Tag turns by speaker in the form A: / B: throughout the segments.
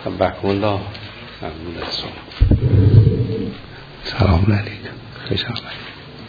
A: بکم الله. سلام علیکم. خوش آمدید.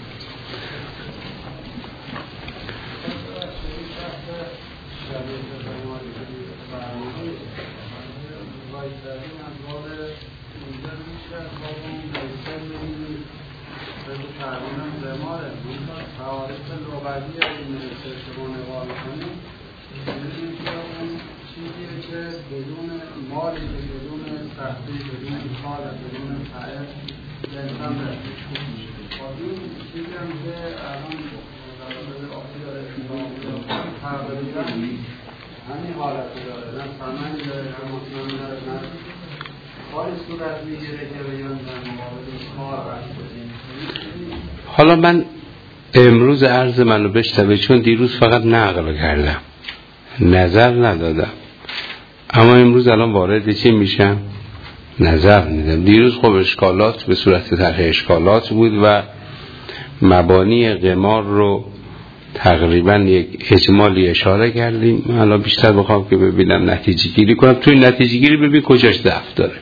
B: بدون مالی بدون تحصیل بدون کار بدون تعریف انسان این چیزی هم که الان در آخری داره تقریبا همین حالتی داره، نه سمنی داره، نه مطمئن داره، نه کاری صورت میگیره که بگم در مقابل کار رشت بدیم.
A: حالا من امروز عرض منو بشنوه، چون دیروز فقط نقل کردم، نظر ندادم، اما امروز الان وارد چی میشم؟ نظر میدم. دیروز خب اشکالات به صورت طرح اشکالات بود و مبانی قمار رو تقریبا یک اجمالی اشاره کردیم. من الان بیشتر بخوام که ببینم نتیجه گیری کنم، توی نتیجه گیری ببین کجاش ضعف داره.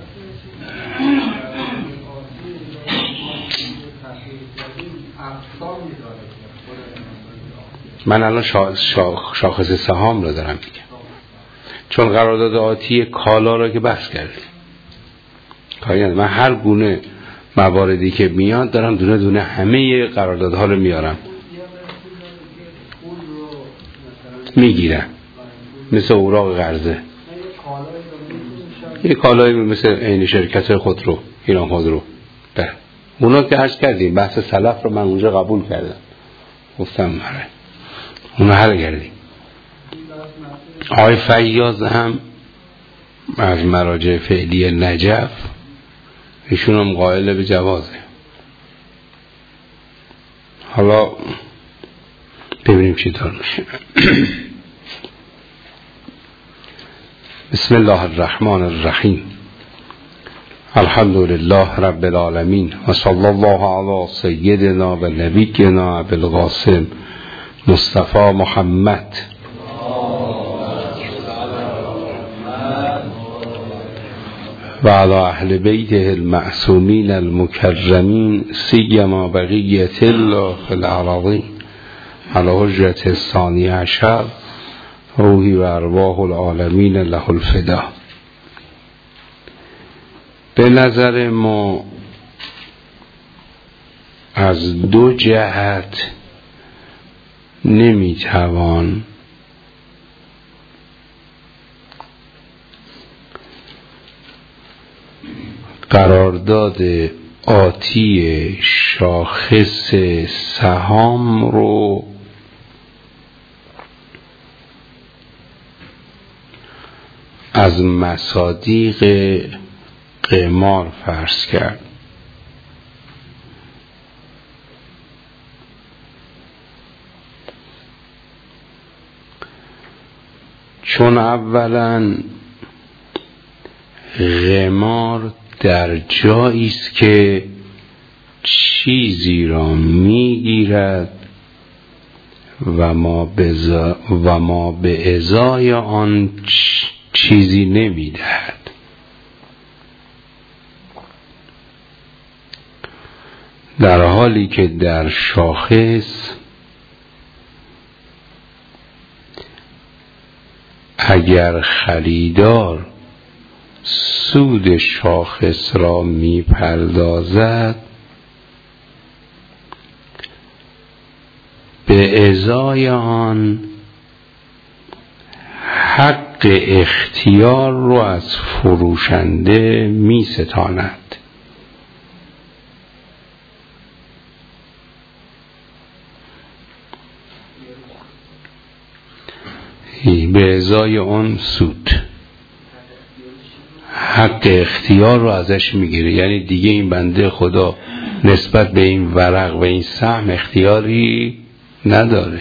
A: من الان شاخص سهام رو دارم میگم، چون قرارداد آتی کالا رو که بحث کردیم. من هر گونه مواردی که میاد دارم دونه دونه همه قراردادها رو میارم میگیرم، مثل اوراق قرضه، یه کالایی مثل این شرکت خودرو، ایران خودرو، اونا که عرض کردیم بحث سلف رو من اونجا قبول کردم، گفتم مره اونا حل کردیم. آقای فیاض هم از مراجع فعلی نجف، ایشون هم قائل به جوازه. حالا ببینیم چی طور میشه. بسم الله الرحمن الرحیم. الحمد لله رب العالمین و صلی الله علی سیدنا و نبینا ابی القاسم مصطفی محمد و علی اهل بیته المعصومین المکرمین سیما بقیت الله فی الارضین علی حجرة الثانی عشر روحی و ارواح العالمین له الفدا. به نظر ما از دو جهت نمیتوان قرارداد آتی شاخص سهام رو از مصادیق قمار فرض کرد. چون اولا قمار در جایی است که چیزی را میگیرد و ما به ازای آن چیزی نمیدهد. در حالی که در شاخص اگر خریدار سود شاخص را میپردازد، به ازای آن حق اختیار رو از فروشنده میستاند. به ازای آن سود حق اختیار رو ازش میگیره، یعنی دیگه این بنده خدا نسبت به این ورق و این سهم اختیاری نداره.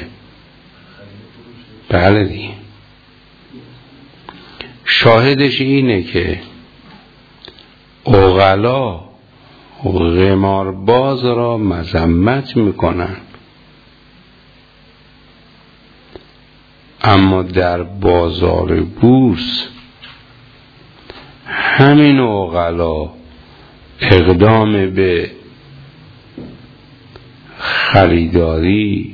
A: بله دیگه. شاهدش اینه که عقلا قمارباز را مذمت میکنن، اما در بازار بورس همین عقلا اقدام به خریداری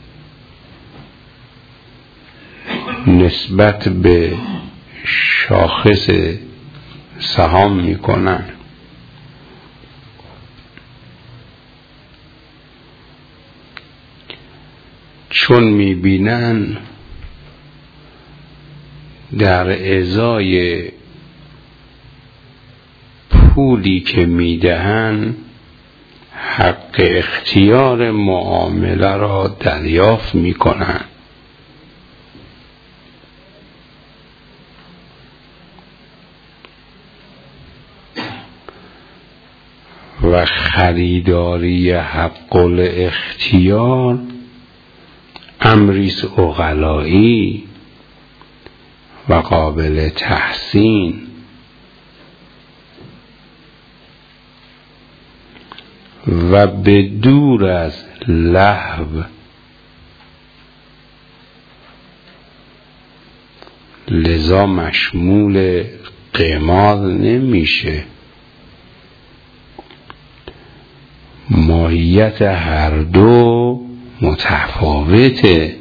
A: نسبت به شاخص سهام میکنن. چون میبینن در ازای پولی که میدهن حق اختیار معامله را دریافت میکنن و خریداری حق الاختیار امریست عقلایی و قابل تحسین و به دور از لهو لذا مشمول قمار نمیشه. ماهیت هر دو متفاوته.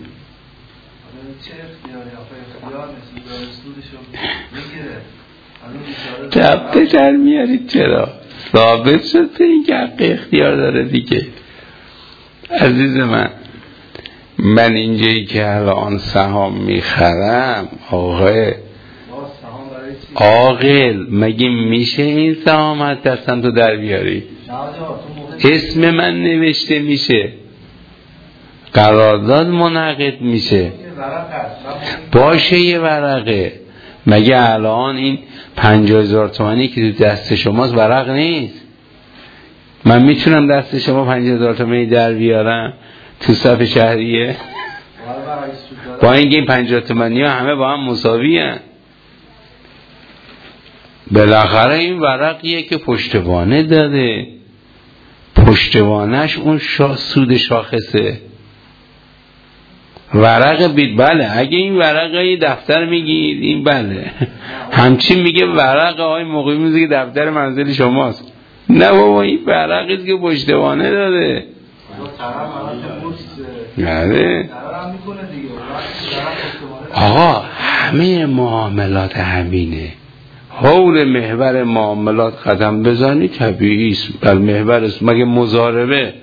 A: دبته در میارید چرا؟ ثابت شد به این که حق اختیار داره دیگه. عزیز من اینجایی که الان سهام میخرم آقای عاقل مگه میشه این سهام از دستم تو در بیاری؟ اسم من نوشته میشه، قرارداد منعقد میشه، باشه یه ورقه. مگه الان این 50,000 تومانی که تو دست شماست ورق نیست؟ من میتونم دست شما 50,000 تومانی در بیارم تو صف شهریه؟ با اینکه این 50 تومانی ها همه با هم مساوی هست. بالاخره این ورقیه که پشتوانه داده، پشتوانش اون سود شاخصه. ورق بید بله، اگه این ورقه دفتر میگید این بله، همچین میگه ورق آقای مقیمی میگه که دفتر منزل شماست. نه بابا این ورقیست که پشتوانه داده. نه آقا همه معاملات همینه. حول محور معاملات قدم بزنی طبیعی است. بر محور است. مگه مضاربه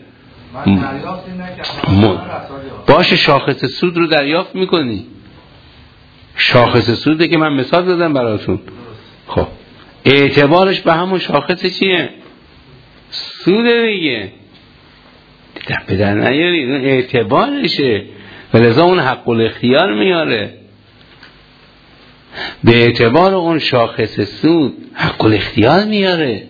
A: باشه شاخص سود رو دریافت میکنی؟ شاخص سوده که من مثال دادم براتون. خب اعتبارش به همون شاخص چیه؟ سوده دیگه. به در نیاری اون اعتبارشه و لذا اون حق الاختیار میاره. به اعتبار اون شاخص سود حق الاختیار میاره.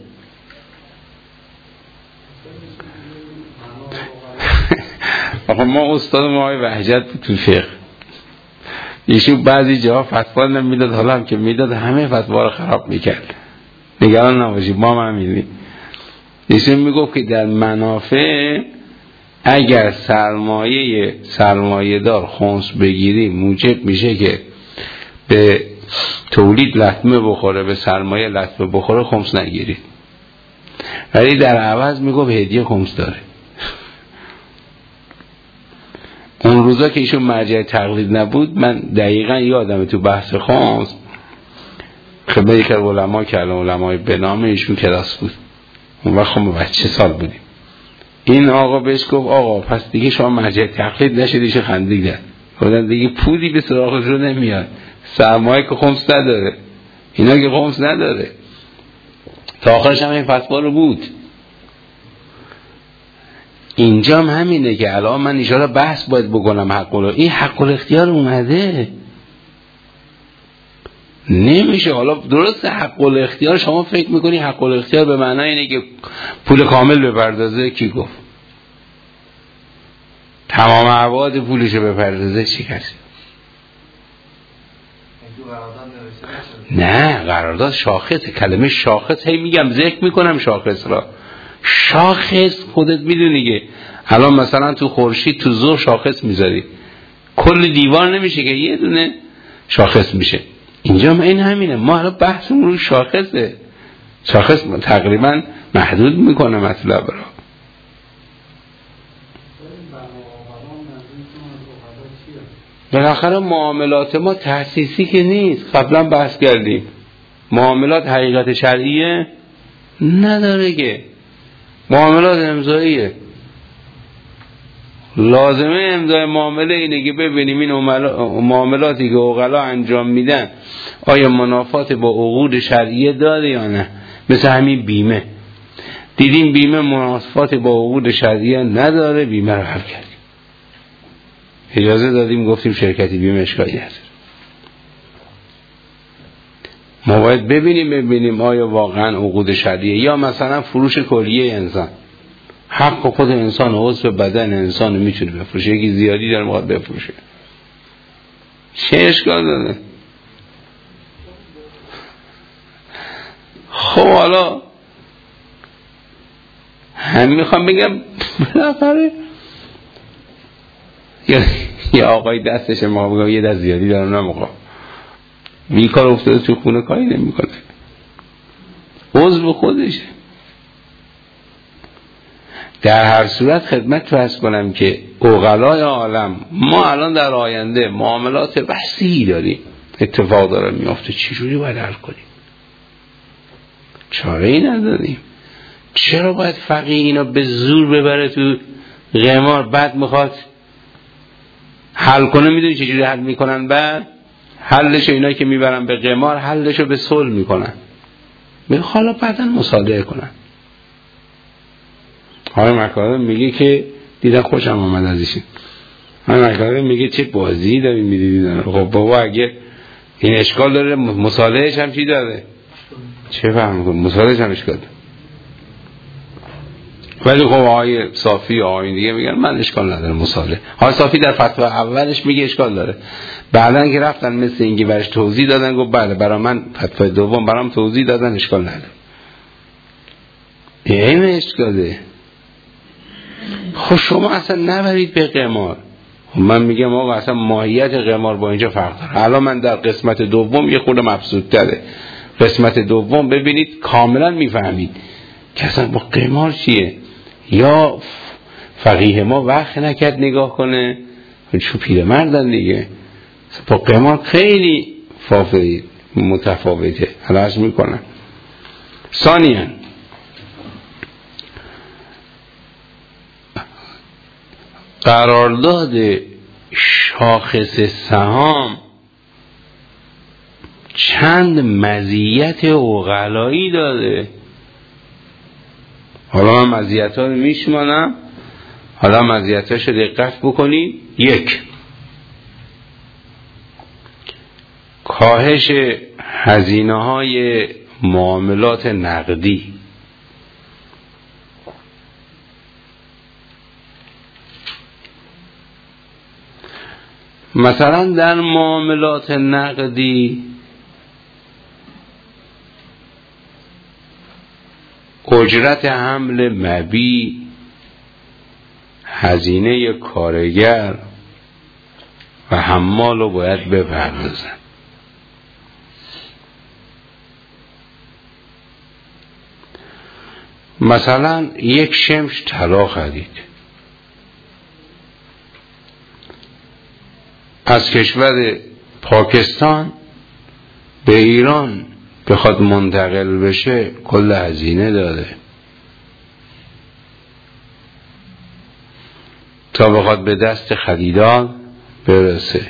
A: آخه ما استاد ما های وحجت بود تو فقه، ایشون بعضی جاها فتوا نمیداد، حالا هم که میداد همه فتوا رو خراب میکرد. نگران نباشید ما هم میدیم. ایشون میگفت که در منافع اگر سرمایه دار خمس بگیری موجب میشه که به تولید لطمه بخوره، به سرمایه لطمه بخوره، خمس نگیرید. ولی در عوض میگفت هدیه خمس داره. اون روزا که ایشون مرجع تقلید نبود من دقیقا یادمه تو بحث خمس خدمت یک علما که الان علمای به نام ایشون کلاس بود، اون وقت ما بچه سال بودیم. این آقا بهش گفت آقا پس دیگه شما مرجع تقلید نشید. ایشون خندید گفتن دیگه پولی به سراغش رو نمیاد، سرمایه که خمس نداره، اینا که خمس نداره. تا آخرش هم این فتوا رو بود. اینجا هم همینه که الان من اشاره بحث باید بکنم حق این حق الاختیار اومده نمیشه. حالا درست حق الاختیار شما فکر میکنی حق الاختیار به معنای اینه که پول کامل بپردازه؟ کی گفت؟ تمام عواد پولشو بپردازه چی کسی؟ نه قرارداد شاخص. کلمه شاخص هی میگم ذکر میکنم شاخص را. شاخص خودت میدونی که الان مثلا تو خورشید تو ظهر شاخص میذاری، کل دیوار نمیشه که یه دونه شاخص میشه. اینجا ما این همینه، ما الان بحثمون رو شاخصه. شاخص تقریبا محدود میکنه مطلب را. بالاخره معاملات ما تأسیسی که نیست، قبلا بحث کردیم. معاملات حقیقت شرعیه نداره که، معاملات امضاییه. لازمه امضای معامله اینه که ببینیم این معاملاتی که عقلا انجام میدن آیا منافات با عقود شرعیه داره یا نه. مثل همین بیمه، دیدیم بیمه منافات با عقود شرعیه نداره، بیمه رو حل کردیم، اجازه دادیم، گفتیم شرکتی بیمه اشکالی هست. ما باید ببینیم آیا واقعا عقود شرعیه. یا مثلا فروش کلیه انسان، حق خود انسان، عضو بدن انسان میتونه بفروشه، یکی زیادی داره میخواد بفروشه، چه اشکال داره؟ خب حالا هم میخوام بگم بالاخره یا آقای دستشه، ما بگم یه دست زیادی دارم نمیخوام، بیکار افتاده تو خونه کاری نمیکنه، عضو خودشه. در هر صورت خدمت فرض کنم که عقلای عالم، ما الان در آینده معاملات وسیعی داریم اتفاق داره میافته، چجوری باید حل کنیم؟ چاره ای نداریم. چرا باید فقیه اینا به زور ببره تو قمار، بعد میخواد حل کنه؟ میدونی چجوری حل میکنن؟ بعد حلشو اینا که میبرن به قمار، حلشو به صلح میکنن، میگه حالا بعدن مصالحه کنن. های مکارم میگه که دیدن خوشم آمد از ایشون. های مکارم میگه چه بازی داریم میدیدین. خب بابا اگه این اشکال داره، مصالحهش هم چی داره؟ چه فهم کن؟ مصالحهش هم اشکال داره. ولی خب آقای صافی و آقای دیگه میگن من اشکال نداره مصالحه. آقای صافی در فتوا اولش میگه اشکال داره، بعدن که رفتن مثل اینکه برش توضیح دادن گفت بله برای من فتوا دوم برام توضیح دادن اشکال نداره. این اشکاله. خب شما اصلا نبرید به قمار. من میگم آقا اصلا ماهیت قمار با اینجا فرق داره. الان من در قسمت دوم یه خورده مبسوط تره. قسمت دوم ببینید کاملا میفهمید که اصلا با قمار چیه. یا فقیه ما وقت نکرد نگاه کنه، چون پیرمردن دیگه، با قمار خیلی متفاوته. عرض میکنم. ثانیاً قرارداد شاخص سهام چند مزیت عقلایی داره. حالا من مزیت‌ها رو میشمانم، حالا مزیت‌هاش رو دقت بکنید. 1. کاهش هزینه‌های معاملات نقدی. مثلا در معاملات نقدی اجرت حمل مبیع، هزینه کارگر و حمال رو باید بپردازن. مثلا یک شمش طلا خرید، از کشور پاکستان به ایران بخواد منتقل بشه کل هزینه داره، تا بخواد به دست خریدار برسه.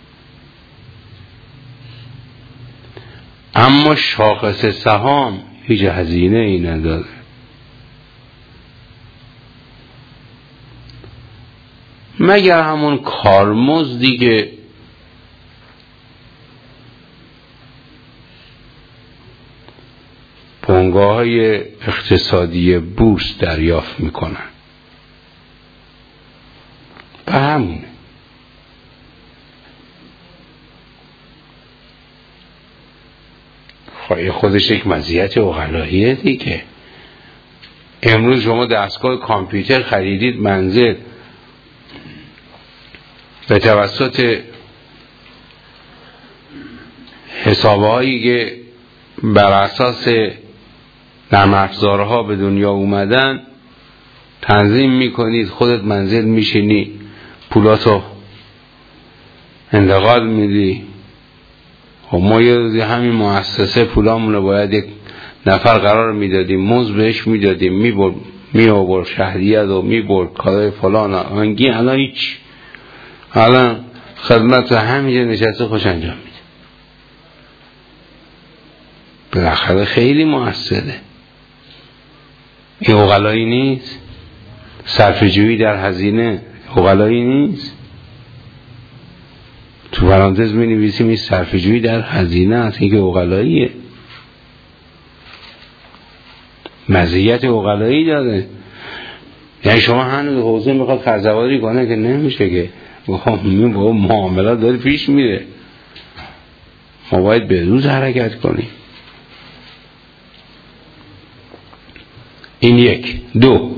A: اما شاخص سهام هیچ هزینه ای نداره. مگر همون کارمزدی که بنگاه‌های اقتصادی بورس دریافت میکنن، به همونه. خودش یک مزیت عقلاییه دیگه. امروز شما دستگاه کامپیوتر خریدید منزل، به توسط حسابهایی که بر اساس نرم افزارها به دنیا اومدن، تنظیم میکنید، خودت منزل میشینی، پولاتو انتقال میدی. خب ما یه روزی همین مؤسسه پولامونو باید یک نفر قرار میدادیم، مزد بهش میدادیم، میبرد شهریت و میبرد کارای فلان آنگی. الان هیچ، الان خدمت همینجا نشسته خوش انجام میده. بالاخره خیلی موثره. این عقلایی نیست؟ صرفه‌جویی در هزینه عقلایی نیست؟ تو پرانتز می نویسیم این صرفه‌جویی در هزینه است، این که عقلاییه، مزیت عقلایی داره. یعنی شما هنوز حوزه میخواد خرزواری کنه که نمیشه، که با معاملات داره پیش میره، ما باید به روز حرکت کنیم. این یک. دو،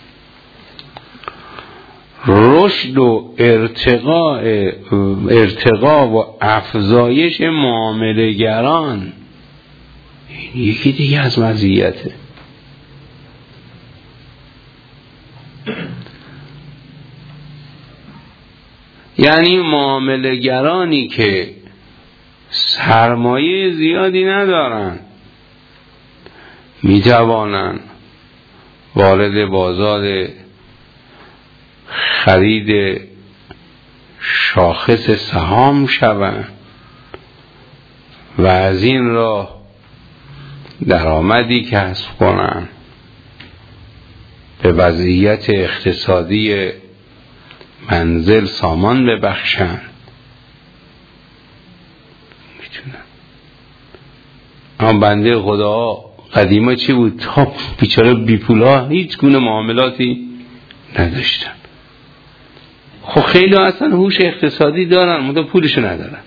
A: رشد و ارتقا و افزایش معامله‌گران، این یکی دیگه از مزیته. یعنی معامله‌گرانی که سرمایه زیادی ندارن میتوانن وارد بازار خرید شاخص سهام شوند و از این راه درآمدی کسب کنند، به وضعیت اقتصادی منزل سامان ببخشند. میتونن. اما بنده خدا قدیما چی بود؟ تا بیچاره بی پولا هیچ گونه معاملاتی نداشتن. خب خیلی اصلا هوش اقتصادی دارن، مدام پولشو ندارن.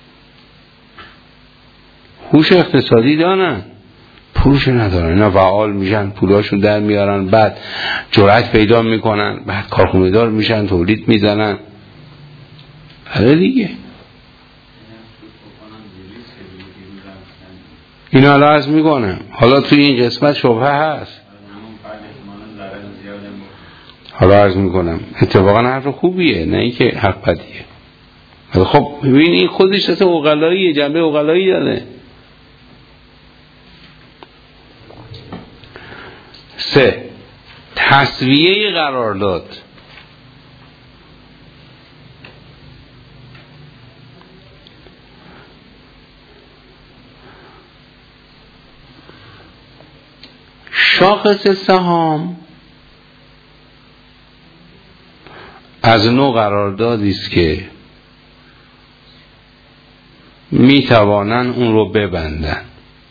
A: هوش اقتصادی دارن، پولشو ندارن. اینا فعال میشن، پولاشون در میارن، بعد جرأت پیدا میکنن، بعد کارخونه دار میشن، تولید میزنن. آره دیگه. اینا حالا عرض میکنم، حالا توی این قسمت شبهه هست، حالا عرض میکنم اتفاقا حرف خوبیه، نه اینکه حق بدیه. خب ببین این خودش اصلا عقلاییه، جنبه عقلایی داره. 3. تسویه قرارداد. شاخص سهام از نوع قراردادی است که می توانن اون رو ببندن،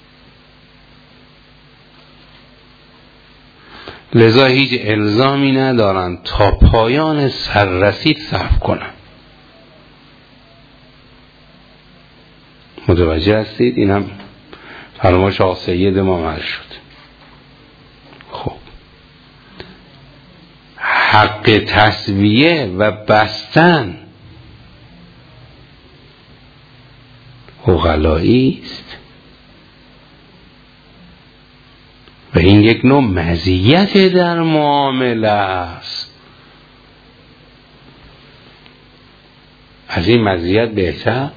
A: لذا هیچ الزامی ندارن تا پایان سررسید صرف کنن. متوجه هستید؟ این هم فرمایش آقا سید ما عمل شد. خب حق تسویه و بستن عقلایی است و این یک نوع مزیت در معامله است. از این مزیت بهتر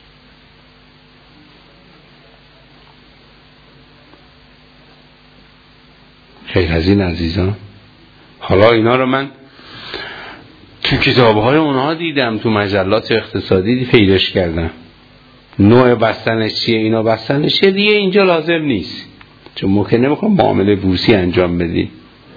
A: خیلی از این عزیزان. حالا اینا رو من تو کتاب‌های اونها دیدم، تو مجلات اقتصادی پیداش کردم. نوع بستنش چیه، اینا بستنش چیه، دیگه اینجا لازم نیست، چون ممکن نمیخوام معامله بورسی انجام بدی.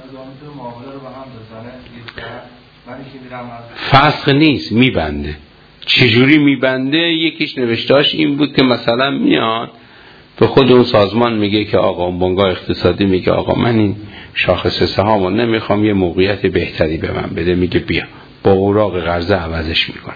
A: فسخ نیست، میبنده. چجوری میبنده؟ یکیش نوشتاش این بود که مثلا میاد به خود اون سازمان میگه که آقا، اون بنگاه اقتصادی میگه آقا من این شاخص سهامو نمیخوام، یه موقعیت بهتری به من بده. میگه بیا، با اوراق قرضه عوضش میکنم.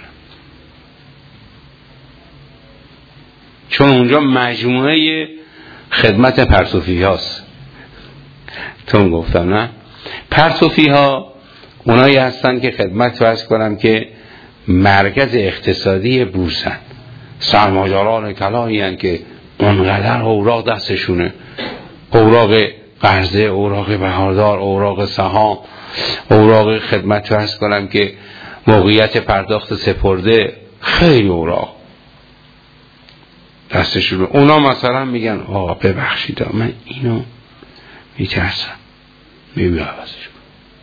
A: چون اونجا مجموعه خدمت پرسوفی هاست. تون گفتم نه؟ پرسوفی ها اونایی هستن که خدمت فرض کنم که مرکز اقتصادی بورسن، سرمایه‌داران کلایی هستن که اونقدر اوراق دستشونه، اوراق قرضه، اوراق بهادار، اوراق سهام، اوراق خدمت فرض کنم که موقعیت پرداخت سپرده، خیلی اوراق دستشون. اونا مثلا میگن آقا ببخشید من اینو میترسم، میبینم عوضش کنم.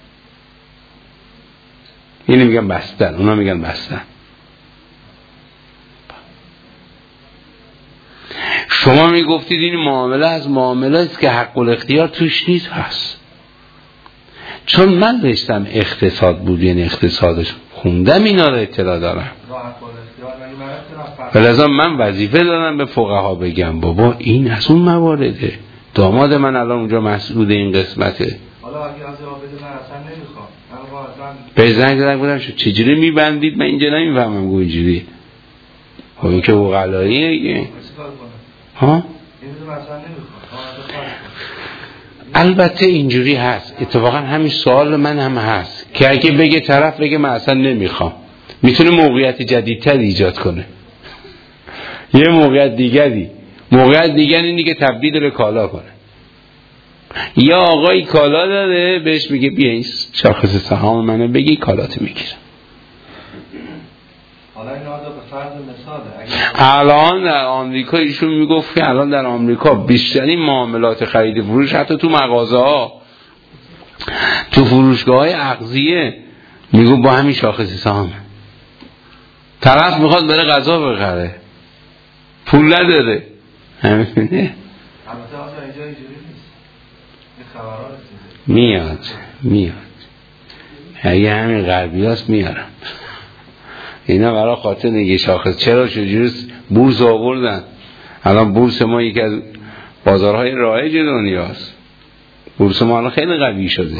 A: اینو میگن بستن، اونا میگن بستن. شما میگفتید این معامله از معامله است که حق الاختیار توش نیست. هست، چون من داشتم اقتصاد بود، یعنی اقتصادش خوندم، اینا رو اطلاع دارم. لذا من وظیفه دارم به فقها بگم بابا این از اون موارده. داماد من الان اونجا مسئول این قسمته.
C: حالا اگه از جواب بده من اصلا نمیخوام.
A: به زنگ زدن بودم چجوری میبندید؟ من اینجا نمیفهمم گو اینجوری. خب این که اوغلاییه. ها؟ البته اینجوری هست. اتفاقا همین سوال من هم هست که اگه بگه طرف بگه من اصلا نمیخوام، میتونه موقعیت جدیدتر ایجاد کنه. یه موقعیت دیگری اینی که تبدیل به کالا کنه. یا آقای کالا داره بهش میگه بیا این شاخص سهام منو بگی کالات میگیرم.
C: حالا این آزا به فرض مثاله.
A: الان در آمریکا ایشون میگفت که الان در آمریکا بیشترین معاملات خرید فروش حتی تو مغازه ها، تو فروشگاه های اغذیه، میگو با همین شاخص سهام. طرف میخواد بره غذا بخره، پول نداره.
C: البته آزا اینجا اینجوری نیست. این خبرها
A: میاد اگه همین غربی هست میارم. اینا برای خاطر نگه شاخص. چرا چجوری بورس آوردن؟ الان بورس ما یکی از بازارهای رایج دنیاست. بورس ما الان خیلی قوی شده.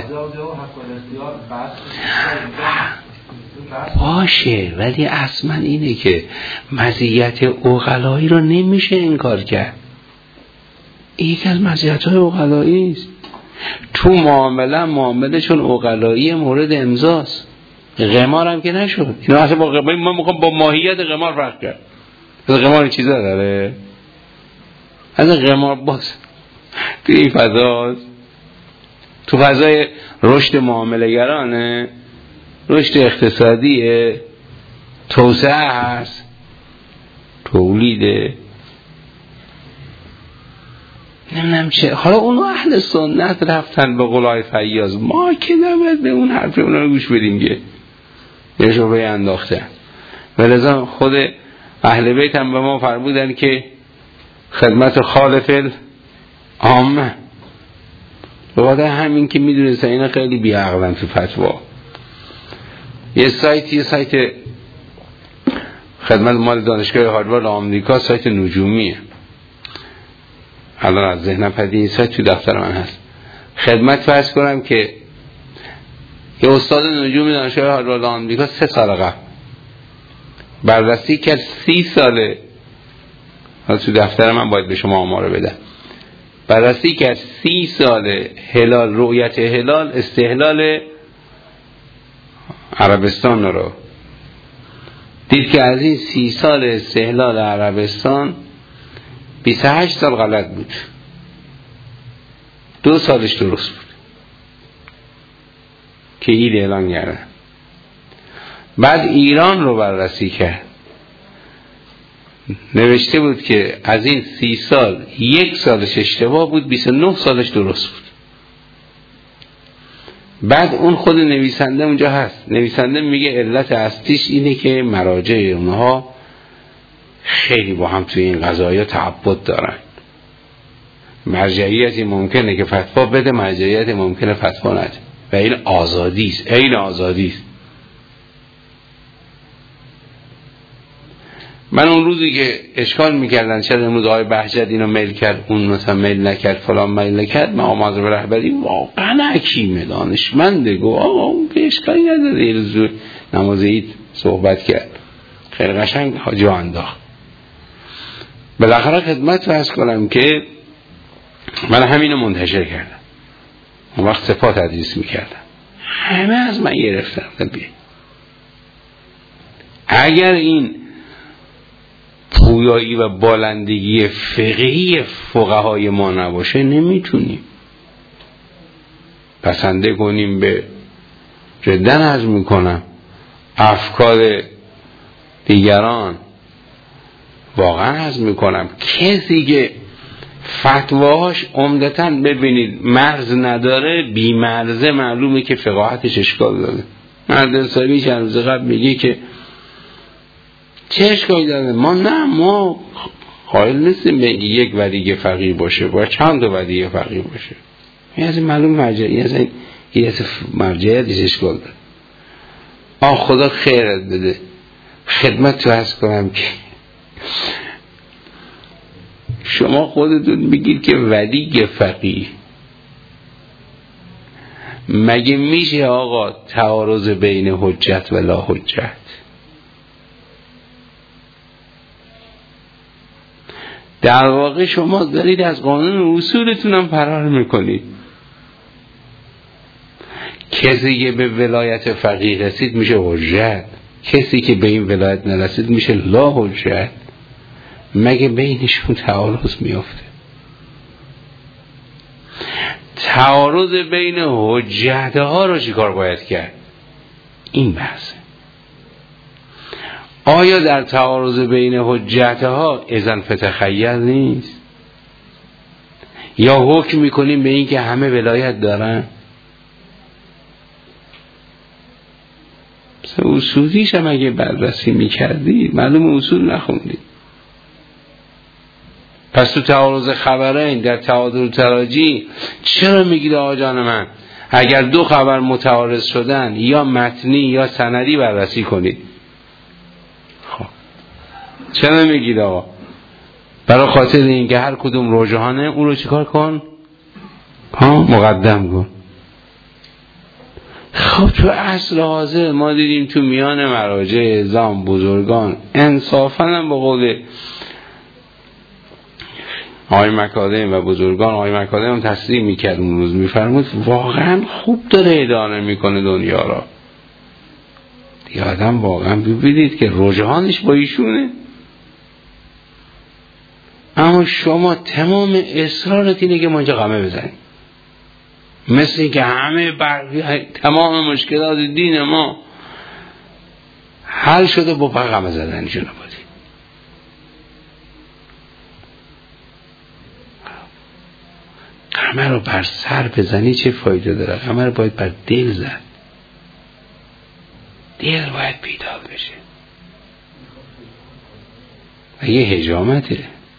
A: باشه، ولی اصلا اینه که مزیت عقلایی رو نمیشه انکار کرد. یکی از مزیت‌های عقلایی است. تو معامله چون عقلایی مورد امضاست. قمار هم که نشد. اینا اصلا با قمار ما میخوام با ماهیت قمار فرق کرد. از قمار چیزا داره. از قمار باز تو این فضاست. تو فضای رشد معامله‌گرانه، رشد اقتصادیه، توسعه هست، تولیده، نمیدونم چه. حالا اونو اهل سنت رفتن به قولای فیاض، ما که نباید به اون حرف اونا رو گوش بدیم که یه شبه انداختن. ولذا خود اهل بیت هم به ما فرمودن که خدمت خالف عامه. به خاطر همین که میدونستن اینا خیلی بیعقلن تو فتوا. یه سایت خدمت مال دانشگاه هاروارد آمریکا، سایت نجومیه، الان از ذهنم پدید این سایت تو دفتر من هست. خدمت فرض کنم که یه استاد نجوم دانشگاه هاروارد آمریکا 3 سال قبل بررسی کرد 30 ساله، تو دفتر من باید به شما آمار بدم، بررسی کرد 30 ساله هلال، رؤیت هلال، استهلال عربستان رو دید که از این 30 سال استهلال عربستان 28 سال غلط بود، 2 سالش درست بود که عید اعلان کردن. بعد ایران رو بررسی کرد، نوشته بود که از این 30 سال 1 سالش اشتباه بود، 29 سالش درست بود. بعد اون خود نویسنده اونجا هست، نویسنده میگه علت اصلیش اینه که مراجع اونها خیلی با هم توی این قضایا تعبد دارن. مرجعیتی ممکنه که فتوا بده، مرجعیت ممکنه فتوا نده و این آزادی است، این آزادی است. من اون روزی که اشکال میکردن شاید امروز آقای بهجت اینو میل کرد، اون مثلا میل نکرد، فلان میل نکرد، من آماز به رهبری واقعا حکیمه، دانشمنده، گو آقا اون که اشکالی نداره. یه روز نماز عید صحبت کرد خیلی قشنگ جا انداخت. بالاخره خدمت فرض کنم که من همینو منتشر کردم، اون وقت سپاه تدریس میکردم، همه از من گرفتن. اگر این پویایی و بالندگی فقهی فقهای ما نباشه نمیتونیم. بسنده کنیم به جدا عرض میکنم افکار دیگران. واقعا عرض میکنم کسی که فتواهاش عمدتاً ببینید مرز نداره، بی مرزه، معلومه که فقاهتش اشکال داره. مرد انصاری چند روز قبل میگه که چه اشکالی داره؟ ما قائل نیستیم به یک ودیگه فقیه باشه، باید چند تا ودیگه فقیه باشه. این از این معلوم مرجعیت، این از مرجعیتش اشکال داره. خدا خیرت بده. خدمت تو عرض کنم که شما خودتون میگید که ولی فقیه، مگه میشه آقا تعارض بین حجت و لا حجت؟ در واقع شما دارید از قانون اصولتون هم فرار میکنید. کسی که به ولایت فقیه رسید میشه حجت، کسی که به این ولایت نرسید میشه لا حجت. مگه بینشون تعارض میافته؟ تعارض بین حجت ها رو چیکار باید کرد؟ این بحثه. آیا در تعارض بین حجت ها اذن فتخیل نیست؟ یا حکم میکنیم به این که همه ولایت دارن؟ اصولیش هم اگه بررسی میکردی معلوم اصول نخوندی. پس تو تعارض خبرین در تعادل تراجی چرا میگید آقا جان من اگر دو خبر متعارض شدن یا متنی یا سندی بررسی کنید؟ خب چرا میگید آقا؟ برای خاطر اینکه هر کدوم رجحانه اون رو چیکار کن؟ مقدم کن. خب تو اصل حاضر ما دیدیم تو میان مراجع اعظام بزرگان انصافاً هم به قول آقای مکارم و بزرگان، آقای مکارم هم تصدیق میکرد اون روز، میفرمود واقعا خوب داره اداره میکنه دنیا را. دیگه آدم واقعا ببینید که رجحانش با ایشونه. اما شما تمام اصرارت اینه که ما اینجا قمه بزنیم، مثل که همه تمام مشکلات دین ما حل شده با قمه زدن جناب عالی. قمه رو بر سر بزنی چه فایده داره؟ قمه رو باید بر دل زد. دل باید بیدار بشه و یه حجامته.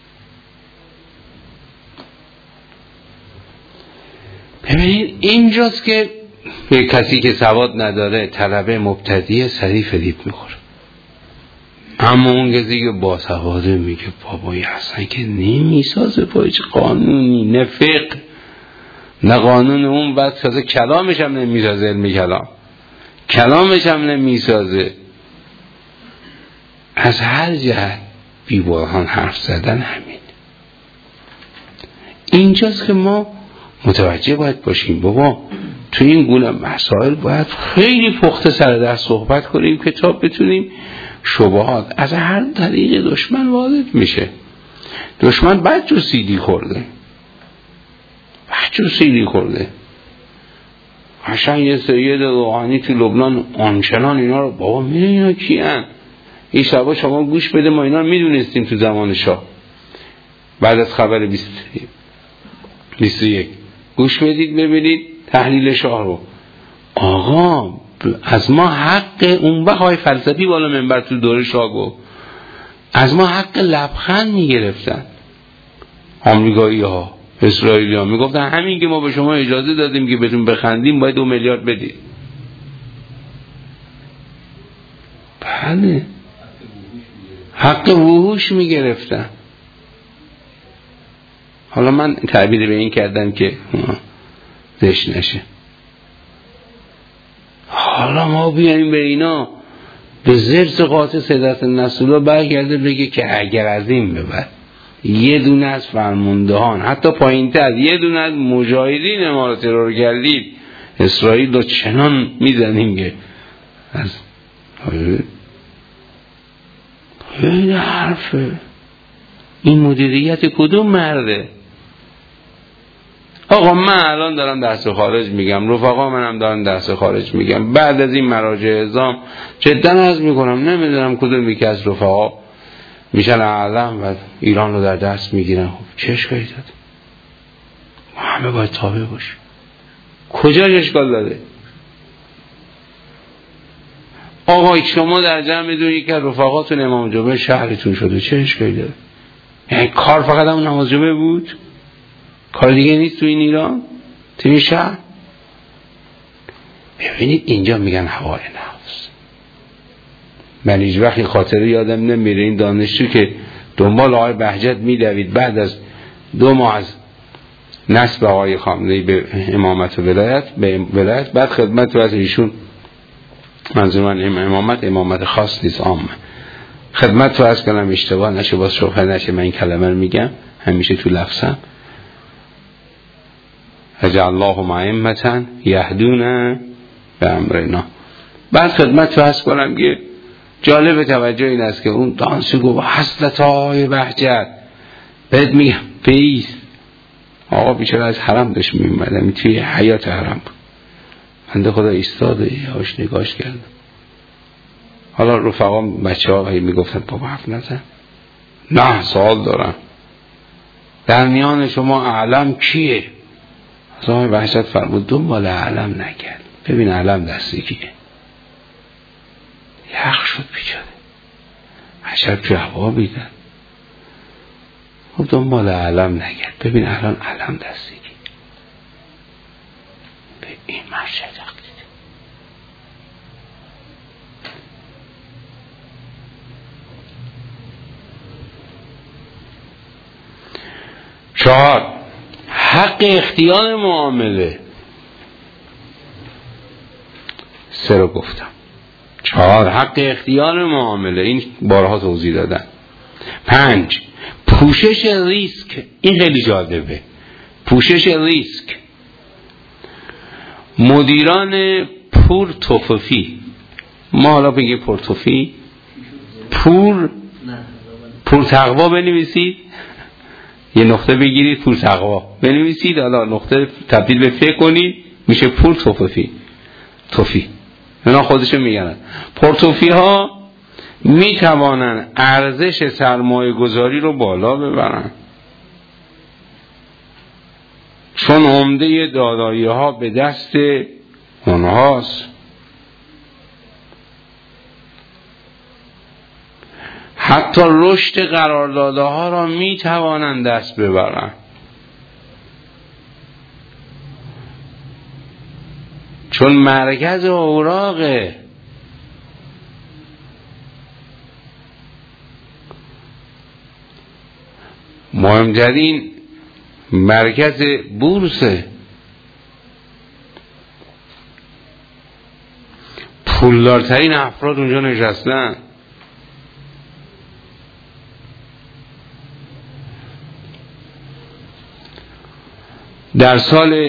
A: ببینید اینجاست که کسی که سواد نداره، طلبه مبتدی سریع فریب میخوره. اما اون کسی که با سواده میگه بابای اصلا که نمیسازه با هیچ قانونی، نه فقه نه قانون اون، بعد سازه کلامش هم نمیسازه، علمی کلامش هم نمیسازه. از هر جهت بی‌برهان حرف زدن همین. اینجاست که ما متوجه باید باشیم بابا تو این گونه مسائل باید خیلی پخته سر دست صحبت کنیم که تا بتونیم شبهات از هر طریق دشمن وارد میشه. دشمن بد سیدی خورده قشنگ یه سید روحانی تو لبنان آنچنان اینا رو بابا میره اینا کیان؟ این شبا شما گوش بده، ما اینا میدونستیم تو زمان شاه. بعد از خبر 21 گوش بدید ببینید تحلیل شاه رو. آقا از ما حق اون بهای فلسفی بالا منبر تو دوره شاه گفت از ما حق لبخند میگرفتن. آمریکایی ها، اسرائیلی ها میگفتن همین که ما به شما اجازه دادیم که بهتون بخندیم باید 2 میلیارد بدید. بله حق وحوش میگرفتن. حالا من تعبیر به این کردم که زشت نشه. حالا ما بیاییم به اینا به زرس قاطع سیدت النسولا برگرده بگه که اگر از این ببر یه دونه از فرماندهان حتی پایین تر یه دونه از مجاهدین ما رو ترور کردید اسرائیل رو چنان میزنیم که از این حرفه. این مدیریت کدوم مرده؟ آقا من الان دارم درس خارج میگم، رفقا منم دارم درس خارج میگم، بعد از این مراجع اعزام جدا عرض میکنم نمیدونم کدوم یکی از رفقا میشن اعلم و ایران رو در دست میگیرن. خب چه اشکالی داره؟ ما همه باید تابع باشیم. کجا اشکال داره؟ آقا شما در جمع میدونی که رفقاتون امام جمعه شهرتون شده، چه اشکالی داره؟ یعنی کار فقط همون نماز جمعه بود؟ کار دیگه نیست تو این ایران؟ تو این شهر؟ ببینید اینجا میگن هوای نفس. من هیچ وقت خاطره یادم نمیره این دانشجو که دنبال آقای بهجت میدوید بعد از 2 ماه از نسب آقای خامنه‌ای به امامت و ولایت بعد خدمت از ایشون، منظور من امامت خاص نیست، عامه خدمت تو از کنم اشتباه نشه باز شبهه نشه من این کلمه رو میگم همیشه تو لفظم، اجعل اللهم ائمة یهدون بامرنا. بعد خدمت تو از کنم که جالب توجه این است که اون دانسی گفت حضرت آقای بهجت بهت میگم بیست. آقا بیچاره از حرم داشت میومدم توی حیات حرم بود، بنده خدا ایستاده یهاش نگاش کردم. حالا رفقام بچه ها میگفتن بابا حرف نزن. نه سوال دارم، در میان شما اعلم کیه؟ از آقای بهجت فرمود دنبال اعلم نکرد، ببین اعلم دستی کیه. یخ شد بیچاره، عجب جوابی داد. خب دنبال اعلم نگرد، ببین الان علم دستی کی؟ به این مرشد اقلیده. 4 حق اختیار معامله. 3 رو گفتم. 4 حق اختیار معامله، این بارها توضیح دادن. 5 پوشش ریسک. این خیلی جالبه، پوشش ریسک. مدیران پورتفولی، ما حالا بگیم پورتفولی، پور تقوا بنویسید، یه نقطه بگیرید پور تقوا بنویسید، حالا نقطه تبدیل به ف کنید میشه پورتفولی. توفی اینا خودشون میگن پورتفولی ها می توانن ارزش سرمایه گذاری رو بالا ببرن، چون عمده دارایی ها به دست اونهاست. حتی رشد قراردادها را می توانن دست ببرن، چون مرکز اوراقه. مهمترین مرکز بورسه، پولدارترین افراد اونجا نشستن. در سال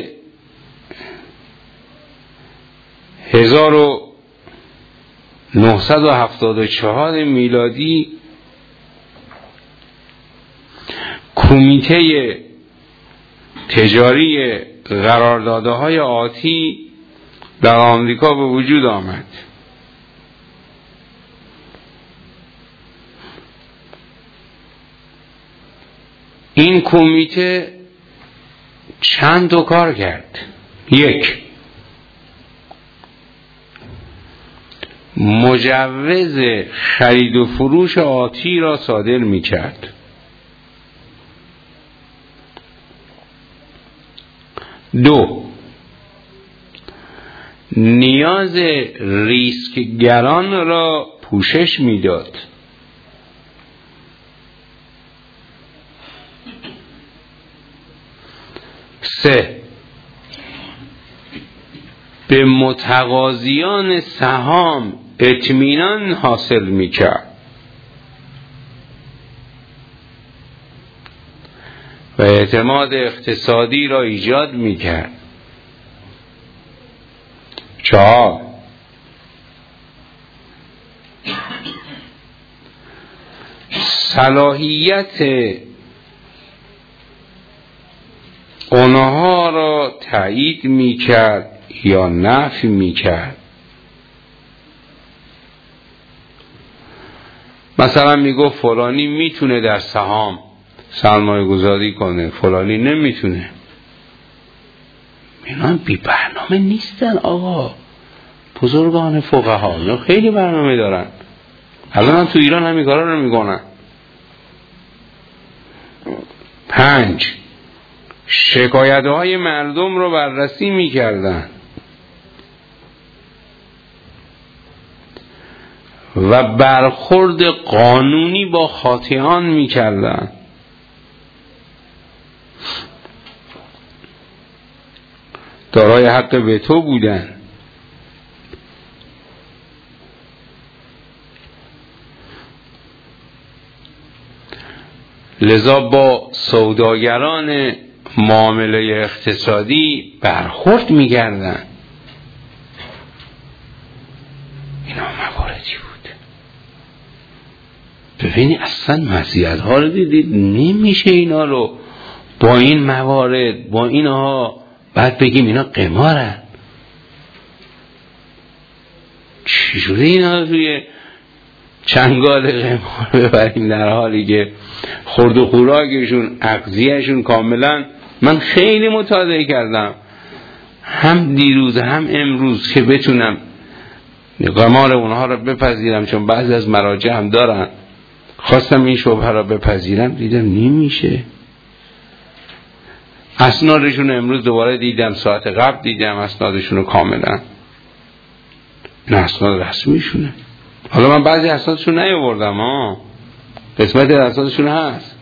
A: 1974 میلادی کمیته تجاری قراردادهای آتی در آمریکا به وجود آمد. این کمیته چند تا کار کرد. 1 مجوز خرید و فروش آتی را صادر می کرد. 2 نیاز ریسکگران را پوشش میداد. 3 به متقاضیان سهام اطمینان حاصل میکرد و اعتماد اقتصادی را ایجاد میکرد. 4 صلاحیت اونها را تایید میکرد یا نفی میکرد. مثلا میگفت فلانی میتونه در سهام سرمایه گذاری کنه، فلانی نمیتونه. اینا بی برنامه نیستن آقا. بزرگان فقها اینا خیلی برنامه دارن. الان هم تو ایران همین کارا رو میکنن. 5 شکایت‌های مردم رو بررسی میکردن و برخورد قانونی با خاطئان میکردن. دارای حق وتو بودن. لذا با سوداگران معامله اقتصادی برخورد می‌کردن. اینا مواردی بود. ببینی اصلا مزیت‌ها رو دیدید، نمیشه اینا رو با این موارد با اینها بعد بگیم اینا قمارن. چجوری اینا رو توی چنگال قمار ببریم در حالی که خورد و خوراکشون اغذیه‌شون کاملا. من خیلی مطالعه کردم هم دیروز هم امروز که بتونم قمار اونها رو بپذیرم، چون بعضی از مراجع هم دارن. خواستم این شبهه را بپذیرم، دیدم نمیشه. اسنادشون امروز دوباره دیدم، ساعت قبل دیدم اسنادشون رو کاملا. این اسناد رسمیشونه. حالا من بعضی اسنادشون نیاوردم، قسمت اسنادشون هست.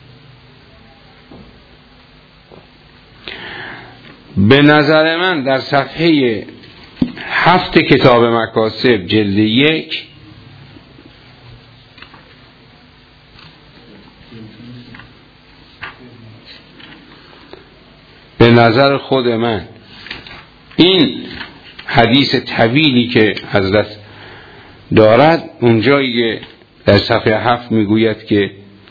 A: به نظر من در صفحه 7 کتاب مکاسب جلد 1 به نظر خود من این حدیث طویلی که حضرت دارد، اونجایی در صفحه 7 میگوید که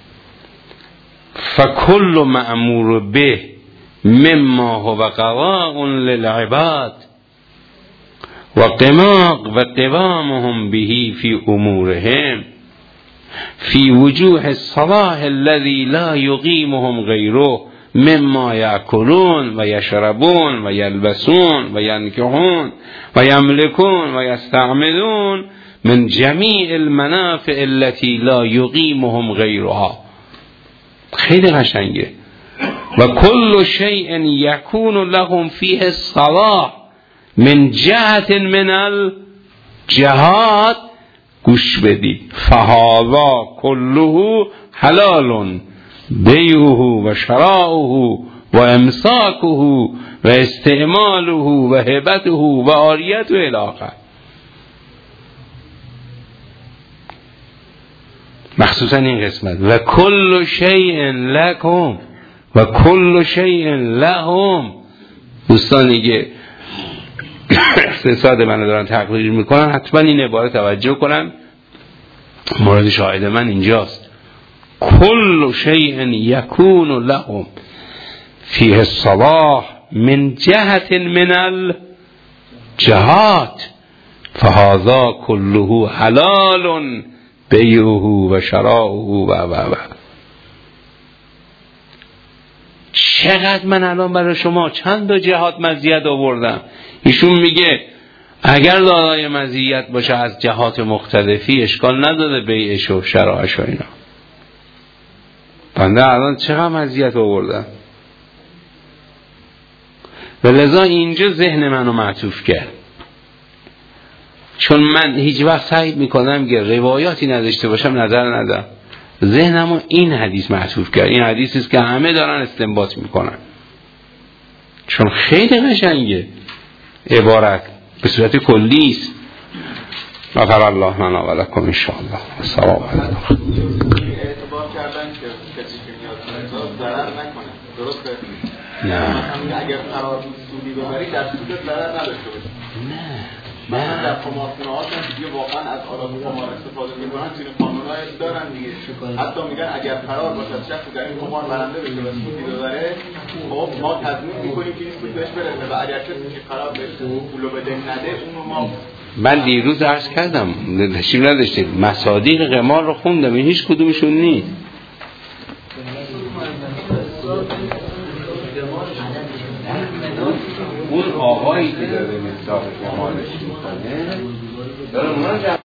A: فکل مأمور به مما هو قواء للعباد و قوامهم به فی امورهم فی وجوه الصلاح الذي لا يقيمهم غيره مما یأکلون و یشربون و یلبسون و ینکحون و یملکون و یستعملون من جمیع المنافع التي لا یقیمهم غیرها. خیلی قشنگه. و کل شیء یکون لهم فیه الصلاح من جهت من الجهات. گوش بدید. فهذا کله حلال بیعه و شراؤه و امساکه و استعماله و هبته و عاریته الی آخر. مخصوصا این قسمت و کل شیء لکم و کل شیء لهم. دوستانی که اقتصاد من دارن تقریر میکنن حتما این عبارت توجه کنن، مورد شاهد من اینجاست. کل شیء یکون لهم فیه الصلاح من جهت من الجهات فهذا كله حلال بیعه و شراؤه و چقدر من الان برای شما چند تا جهات مزیت آوردم. ایشون میگه اگر دارای مزیت باشه از جهات مختلفی اشکال نداره بیعش و شرائش و اینا. بنده الان چقدر مزیت آوردم. و لذا اینجا ذهن منو معطوف کرد، چون من هیچ وقت سعی میکنم که روایاتی نداشته باشم نظر ندم. ذهنمو این حدیث معطوف کرد. این حدیثی است که همه دارن استنباط میکنن، چون خیلی قشنگه. عبارت به صورت کلی است. غفر الله لنا و لکم ان شاء الله. السلام علیکم.
C: اعتبار کردن که کسی که میاد ضرر نکنه. درسته؟
A: نه.
C: اگر قرار سودی ببری در سودت ضرر نداشته باشه.
A: نه.
C: مثلا در قمارخانه‌ها هم دیگه واقعا از آلات قمار استفاده می‌کنن، چون قانونایی دارن دیگه. حتی میگن اگر قرار باشه شخص در این قمار برنده بشه و سودی ببره، خب ما تضمین میکنیم که این پول بهش برسه و اگر کسی که قرار بهش پولو بده نده اونو ما.
A: من دیروز عرض کردم تشریف نداشتید مصادیق قمار رو خوندم این هیچ کدومشون نیست. اون آقایی که داره مثال قمارش میکنه داره